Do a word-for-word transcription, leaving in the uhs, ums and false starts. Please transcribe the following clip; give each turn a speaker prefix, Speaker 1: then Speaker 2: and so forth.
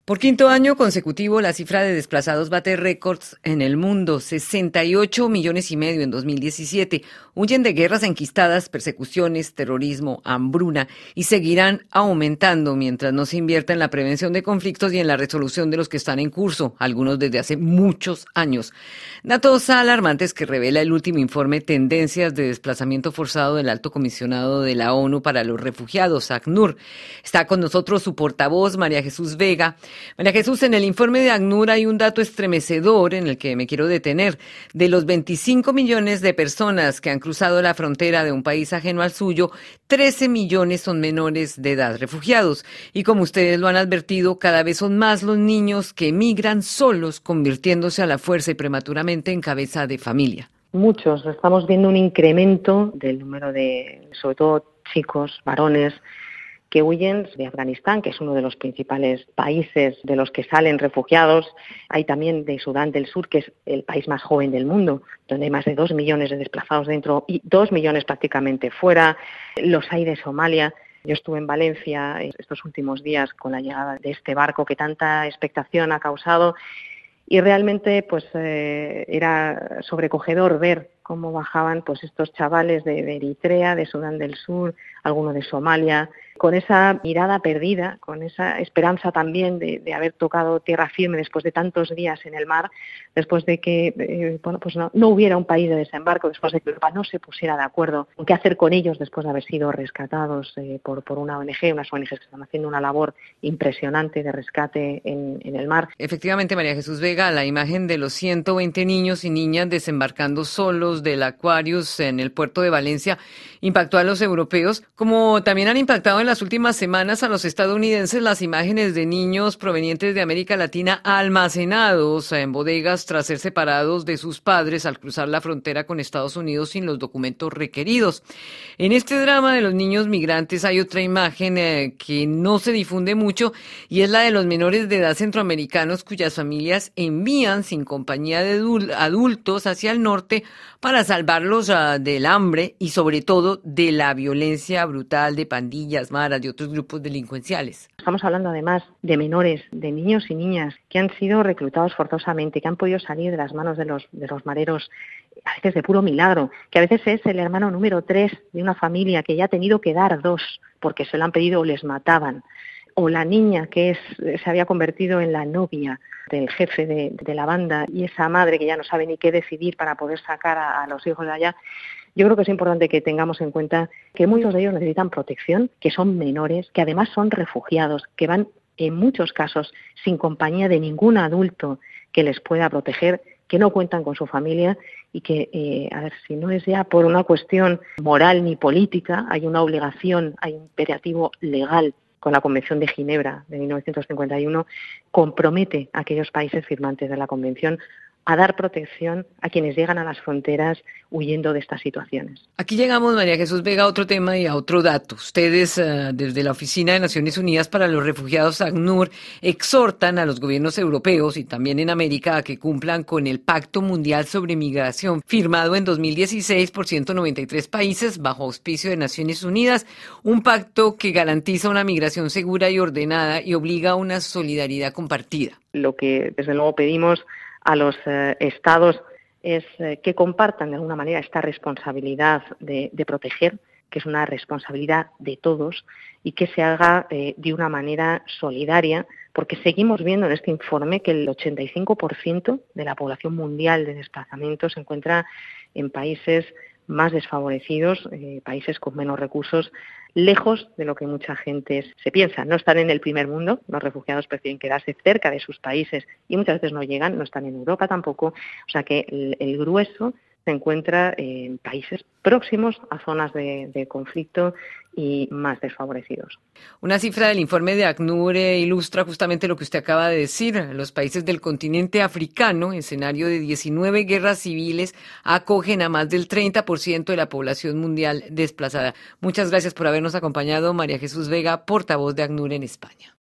Speaker 1: Por quinto año consecutivo, la cifra de desplazados bate récords en el mundo, sesenta y ocho millones y medio en dos mil diecisiete. Huyen de guerras enquistadas, persecuciones, terrorismo, hambruna y seguirán aumentando mientras no se invierta en la prevención de conflictos y en la resolución de los que están en curso, algunos desde hace muchos años. Datos alarmantes que revela el último informe Tendencias de Desplazamiento Forzado del Alto Comisionado de la ONU para los Refugiados, ACNUR. Está con nosotros su portavoz, María Jesús Vega. María Jesús, en el informe de ACNUR hay un dato estremecedor en el que me quiero detener. De los veinticinco millones de personas que han cruzado la frontera de un país ajeno al suyo, trece millones son menores de edad refugiados. Y como ustedes lo han advertido, cada vez son más los niños que emigran solos, convirtiéndose a la fuerza y prematuramente en cabeza de familia.
Speaker 2: Muchos. Estamos viendo un incremento del número de, sobre todo, chicos, varones, que huyen de Afganistán, que es uno de los principales países de los que salen refugiados. Hay también de Sudán del Sur, que es el país más joven del mundo, donde hay más de dos millones de desplazados dentro y dos millones prácticamente fuera. Los hay de Somalia. Yo estuve en Valencia estos últimos días con la llegada de este barco que tanta expectación ha causado y realmente pues eh, era sobrecogedor ver cómo bajaban pues estos chavales de, de Eritrea, de Sudán del Sur, algunos de Somalia, con esa mirada perdida, con esa esperanza también de, de haber tocado tierra firme después de tantos días en el mar, después de que eh, bueno pues no, no hubiera un país de desembarco, después de que Europa no se pusiera de acuerdo en qué hacer con ellos después de haber sido rescatados eh, por, por una O N Ge, unas O N Ges que están haciendo una labor impresionante de rescate en, en el mar.
Speaker 1: Efectivamente, María Jesús Vega, la imagen de los ciento veinte niños y niñas desembarcando solos del Aquarius en el puerto de Valencia impactó a los europeos, como también han impactado en las últimas semanas a los estadounidenses las imágenes de niños provenientes de América Latina almacenados en bodegas tras ser separados de sus padres al cruzar la frontera con Estados Unidos sin los documentos requeridos. En este drama de los niños migrantes hay otra imagen eh, que no se difunde mucho y es la de los menores de edad centroamericanos cuyas familias envían sin compañía de adultos hacia el norte para salvarlos uh, del hambre y sobre todo de la violencia brutal de pandillas, maras y otros grupos delincuenciales.
Speaker 2: Estamos hablando además de menores, de niños y niñas que han sido reclutados forzosamente, que han podido salir de las manos de los, de los mareros a veces de puro milagro, que a veces es el hermano número tres de una familia que ya ha tenido que dar dos porque se lo han pedido o les mataban. O la niña que es, se había convertido en la novia del jefe de, de la banda y esa madre que ya no sabe ni qué decidir para poder sacar a, a los hijos de allá. Yo creo que es importante que tengamos en cuenta que muchos de ellos necesitan protección, que son menores, que además son refugiados, que van en muchos casos sin compañía de ningún adulto que les pueda proteger, que no cuentan con su familia y que, eh, a ver, si no es ya por una cuestión moral ni política, hay una obligación, hay un imperativo legal con la Convención de Ginebra de mil novecientos cincuenta y uno, compromete a aquellos países firmantes de la Convención a dar protección a quienes llegan a las fronteras huyendo de estas situaciones.
Speaker 1: Aquí llegamos, María Jesús Vega, a otro tema y a otro dato. Ustedes, uh, desde la Oficina de Naciones Unidas para los Refugiados, ACNUR, exhortan a los gobiernos europeos y también en América a que cumplan con el Pacto Mundial sobre Migración, firmado en dos mil dieciséis por ciento noventa y tres países bajo auspicio de Naciones Unidas, un pacto que garantiza una migración segura y ordenada y obliga a una solidaridad compartida.
Speaker 2: Lo que, desde luego, pedimos a los eh, estados es eh, que compartan de alguna manera esta responsabilidad de, de proteger, que es una responsabilidad de todos, y que se haga eh, de una manera solidaria, porque seguimos viendo en este informe que el ochenta y cinco por ciento de la población mundial de desplazamiento se encuentra en países más desfavorecidos, eh, países con menos recursos, lejos de lo que mucha gente se piensa. No están en el primer mundo, los refugiados prefieren quedarse cerca de sus países y muchas veces no llegan, no están en Europa tampoco, o sea que el, el grueso se encuentra en países próximos a zonas de, de conflicto y más desfavorecidos.
Speaker 1: Una cifra del informe de ACNUR ilustra justamente lo que usted acaba de decir. Los países del continente africano, escenario de diecinueve guerras civiles, acogen a más del treinta por ciento de la población mundial desplazada. Muchas gracias por habernos acompañado, María Jesús Vega, portavoz de ACNUR en España.